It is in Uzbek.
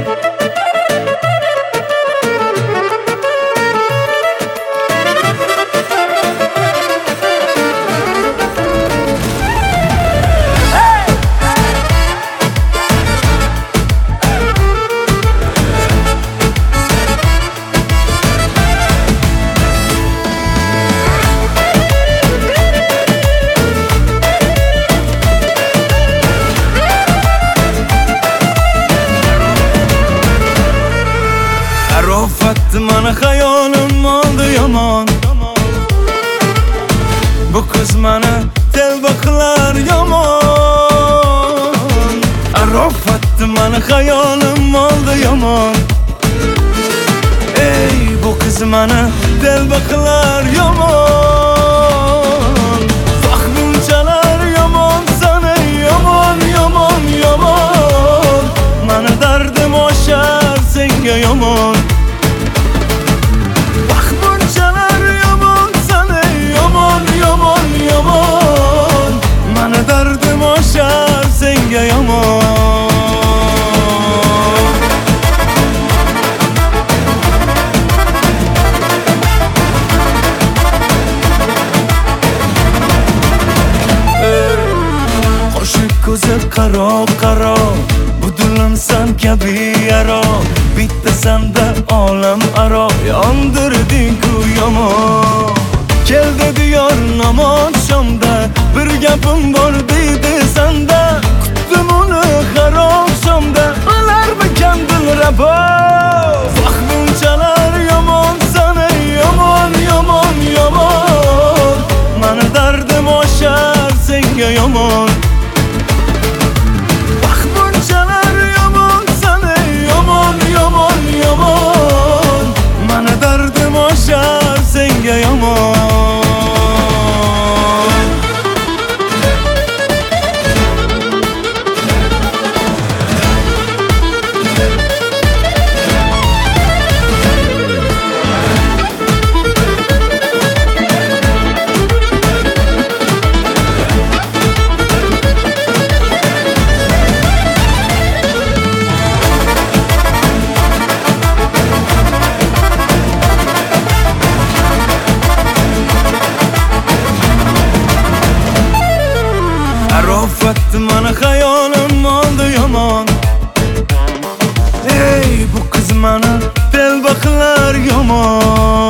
Mana xayolim oldi yomon. Bu qiz mani telba qilar yomon. Arofat mana xayolim oldi yomon. Ey bu qiz mani telba qilar yomon. Vaqtinchalar yomon sana yomon yomon yomon. Mana dardim oshar senga yomon. Mana dardim oshar senga yomon. Qo'shib ko'zi qaro qaro, bu dilim san kabi yaro. Bitta sanda olam aro, yondirding-ku yomon. Kel dedi yor namon shomda, bir gapim bor deydi sanda. Kutdim uni har oqshomda, olarmikan dilrabo. Vaqtinchalar yomon sana yomon yomon yomon. Mana dardim oshar senga yomon. Vaqtinchalar yomon sana yomon yomon yomon. Mana dardim oshar senga yomon. Arofat mana xayolim oldi yomon. Ey bu qiz mani telba qilar yomon.